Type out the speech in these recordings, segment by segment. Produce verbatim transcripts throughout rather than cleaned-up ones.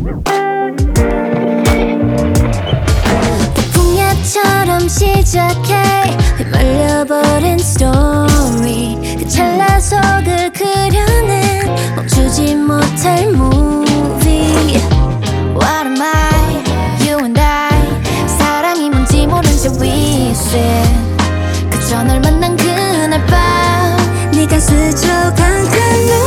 풍야처럼 시작해 휘말려버린 스토리 그 찰나 속을 그려낸 멈추지 못할 movie. What am I, you and I 사랑이 뭔지 모른 채 we sit 그저 널 만난 그날 밤 네가 스쳐간 그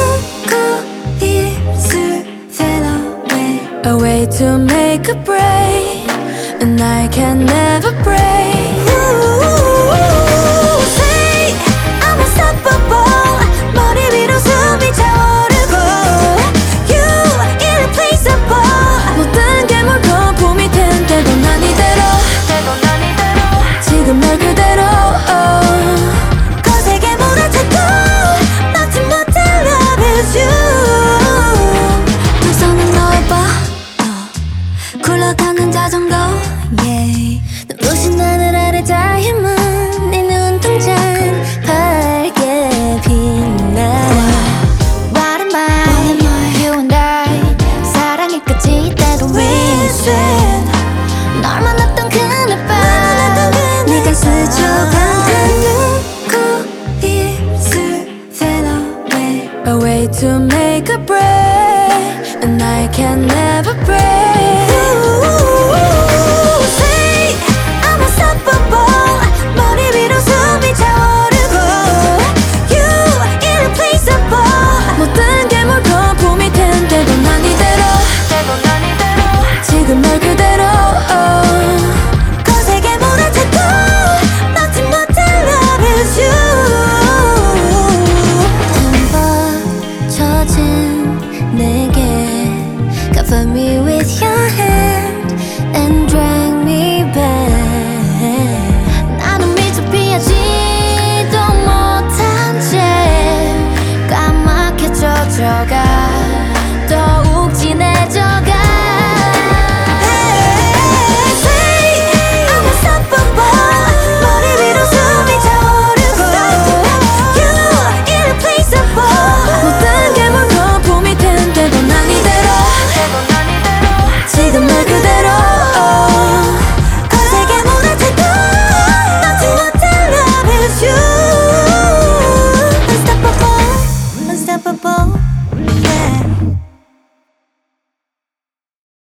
눈코입술 fade away. A way to make a break and I can never break. Ooh, say I'm unstoppable. 머리 위로 숨이 차오르고 You irreplaceable. 모든 게 물거품이 된 때도 난 이대로 지금 널 그대로 oh. 거세게 몰아쳐도 막지 못할 love is you. 두 손은 너의 봐 oh. 굴러가는 자전거 yeah. 눈부신 하늘 아래 다이아몬드 네 눈동자는 밝게 빛나. What am I, you and I 사랑의 끝이 있다고 we said 널 만났던 그날 밤 네가 스쳐간 그 눈코입술 fade away. A way to make a break and I can never break.